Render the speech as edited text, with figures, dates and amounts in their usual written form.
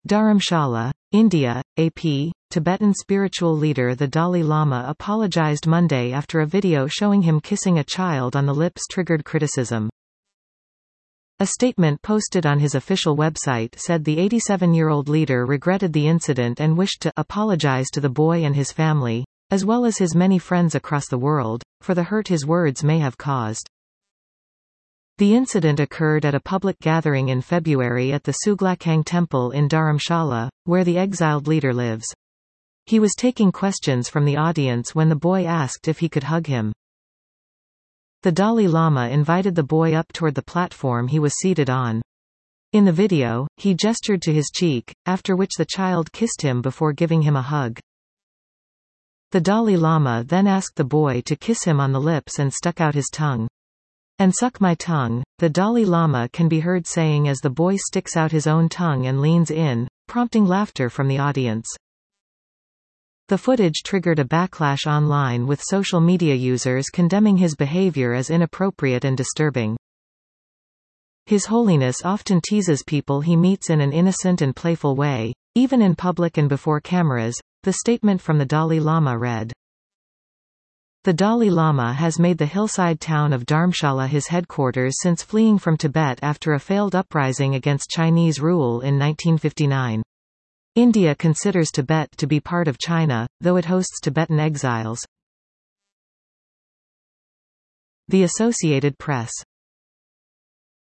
Dharamshala, India, AP. Tibetan spiritual leader the Dalai Lama apologized Monday after a video showing him kissing a child on the lips triggered criticism. A statement posted on his official website said the 87-year-old leader regretted the incident and wished to apologize to the boy and his family, as well as his many friends across the world, for the hurt his words may have caused. The incident occurred at a public gathering in February at the Suglakang Temple in Dharamshala, where the exiled leader lives. He was taking questions from the audience when the boy asked if he could hug him. The Dalai Lama invited the boy up toward the platform he was seated on. In the video, he gestured to his cheek, after which the child kissed him before giving him a hug. The Dalai Lama then asked the boy to kiss him on the lips and stuck out his tongue. "And suck my tongue," the Dalai Lama can be heard saying as the boy sticks out his own tongue and leans in, prompting laughter from the audience. The footage triggered a backlash online with social media users condemning his behavior as inappropriate and disturbing. His Holiness often teases people he meets in an innocent and playful way, even in public and before cameras, the statement from the Dalai Lama read. The Dalai Lama has made the hillside town of Dharamshala his headquarters since fleeing from Tibet after a failed uprising against Chinese rule in 1959. India considers Tibet to be part of China, though it hosts Tibetan exiles. The Associated Press